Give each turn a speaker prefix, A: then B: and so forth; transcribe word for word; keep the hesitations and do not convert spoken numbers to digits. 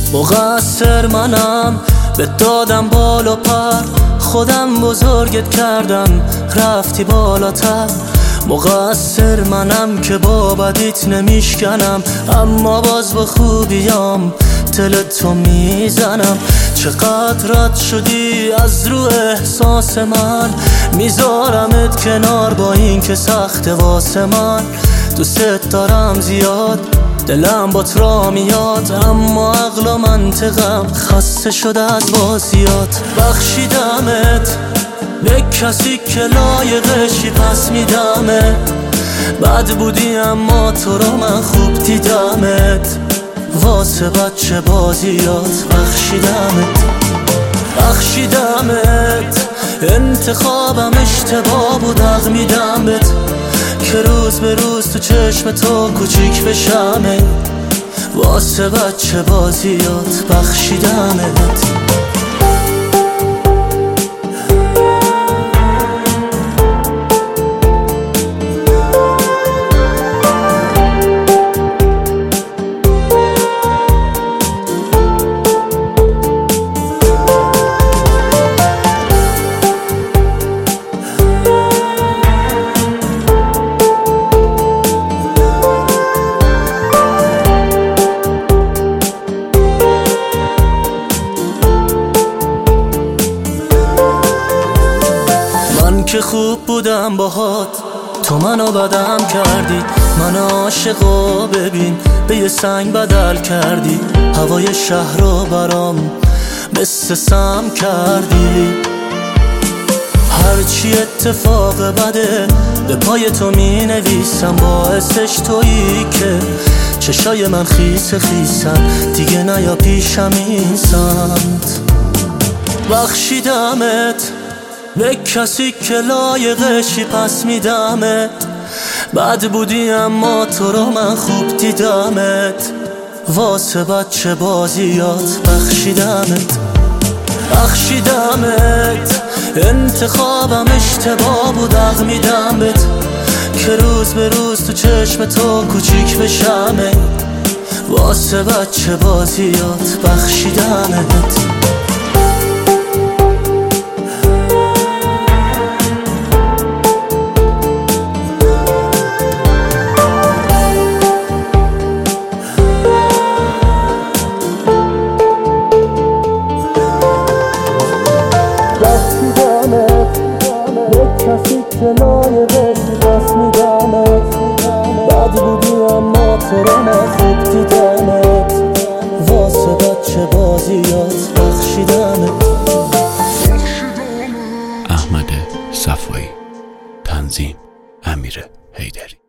A: مقصر منم، به دادم بال و پر، خودم بزرگت کردم رفتی بالاتر. مقصر منم که با بدیت نمیشکنم، اما باز با خوبیام دل تو میزنم. چقدر رد شدی از رو احساس من، میذارمت کنار با این که سخت واسه من. دوست دارم زیاد، دلم با را میاد، اما عقل و منطقم خسته شده از بازیات. بخشیدمت به کسی که لایقشی، پس میدمت. بد بودی اما تو رو من خوب دیدمت، واسه بچه بازیات. بخشیدمت بخشیدمت انتخابم اشتباه بود، حق میدمت که روز به روز تو چشم تو کوچیک بشمه، واسه بچه بازیات. بخشیدمت که خوب بودم باهات، تو منو بدم کردی. من عاشقو ببین به یه سنگ بدل کردی، هوای شهر رو برام مثل سم کردی. هرچی اتفاق بده به پای تو می نویسم، باعثش تویی که چشای من خیس خیسن، دیگه نیا پیشم این سمت. بخشیدمت به کسی که لایقشی، پس میدمت. بد بودی اما تو رو من خوب دیدمت، واسه بچه بازیات. بخشیدمت بخشیدمت انتخابم اشتباه بود، حق میدمت که روز به روز تو چشم تو کوچیک بشمه، واسه بچه بازیات. بخشیدمت کسی که لایقشی، پس میدمت. بد بودی اما تو رو من خوب دیدمت، واسه بچه بازیات. بخشیدمت.
B: احمد صفایی، تنظیم امیر حیدری.